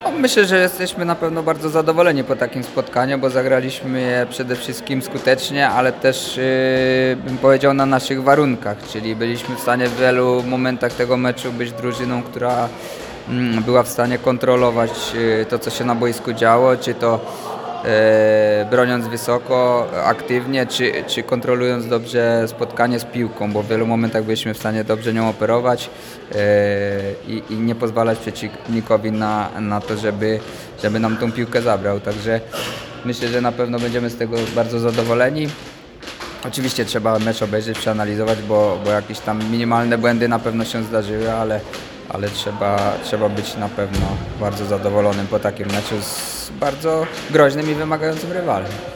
Myślę, że jesteśmy na pewno bardzo zadowoleni po takim spotkaniu, bo zagraliśmy je przede wszystkim skutecznie, ale też bym powiedział na naszych warunkach, czyli byliśmy w stanie w wielu momentach tego meczu być drużyną, która była w stanie kontrolować to, co się na boisku działo, czy to broniąc wysoko, aktywnie, czy kontrolując dobrze spotkanie z piłką, bo w wielu momentach byliśmy w stanie dobrze nią operować i nie pozwalać przeciwnikowi na to, żeby nam tą piłkę zabrał. Także myślę, że na pewno będziemy z tego bardzo zadowoleni. Oczywiście trzeba mecz obejrzeć, przeanalizować, bo jakieś tam minimalne błędy na pewno się zdarzyły, ale trzeba być na pewno bardzo zadowolonym po takim meczu z bardzo groźnym i wymagającym rywalem.